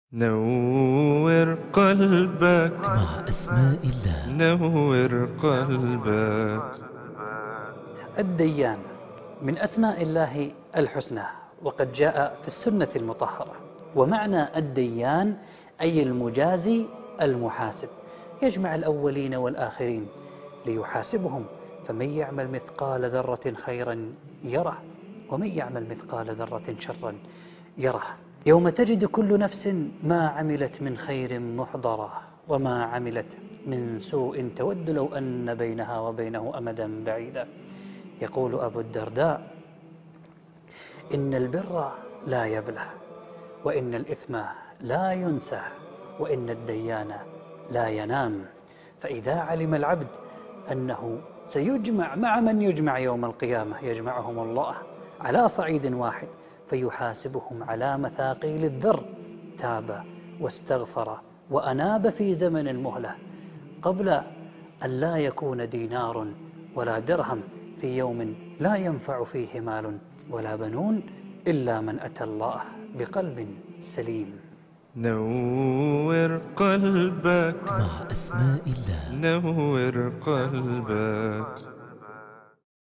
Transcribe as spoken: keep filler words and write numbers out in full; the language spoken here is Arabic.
نور قلبك مع أسماء الله. نور قلبك. الديان من أسماء الله الحسنى، وقد جاء في السنة المطهرة. ومعنى الديان أي المجازي المحاسب، يجمع الأولين والآخرين ليحاسبهم، فمن يعمل مثقال ذرة خيرا يره، ومن يعمل مثقال ذرة شرا يره. يوم تجد كل نفس ما عملت من خير محضرا، وما عملت من سوء تود لو أن بينها وبينه أمدا بعيدا. يقول أبو الدرداء: إن البر لا يبلى، وإن الإثم لا ينسى، وإن الديان لا ينام. فإذا علم العبد أنه سيجمع مع من يجمع يوم القيامة، يجمعهم الله على صعيد واحد فيحاسبهم على مثاقيل الذر، تاب واستغفر وأناب في زمن المهلة، قبل أن لا يكون دينار ولا درهم، في يوم لا ينفع فيه مال ولا بنون إلا من أتى الله بقلب سليم. نور قلبك مع أسماء الله. نور قلبك.